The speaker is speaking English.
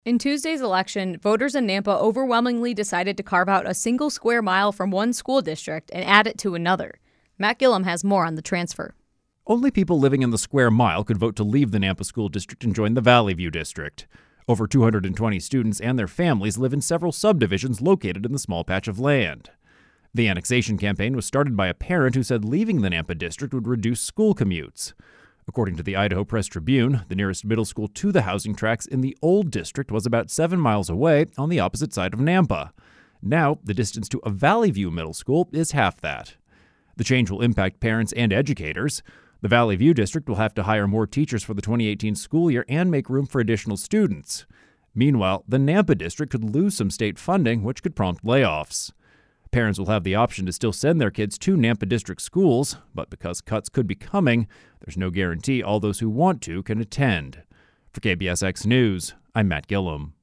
In Tuesday's election, voters in Nampa overwhelmingly decided to carve out a single square mile from one school district and add it to another. Matt Gillum has more on the transfer. Only people living in the square mile could vote to leave the Nampa School District and join the Valley View District. Over 220 students and their families live in several subdivisions located in the small patch of land. The annexation campaign was started by a parent who said leaving the Nampa district would reduce school commutes. According to the Idaho Press Tribune, the nearest middle school to the housing tracks in the old district was about 7 miles away on the opposite side of Nampa. Now, the distance to a Valley View middle school is half that. The change will impact parents and educators. The Valley View district will have to hire more teachers for the 2018 school year and make room for additional students. Meanwhile, the Nampa district could lose some state funding, which could prompt layoffs. Parents will have the option to still send their kids to Nampa district schools, but because cuts could be coming, there's no guarantee all those who want to can attend. For KBSX News, I'm Matt Gillum.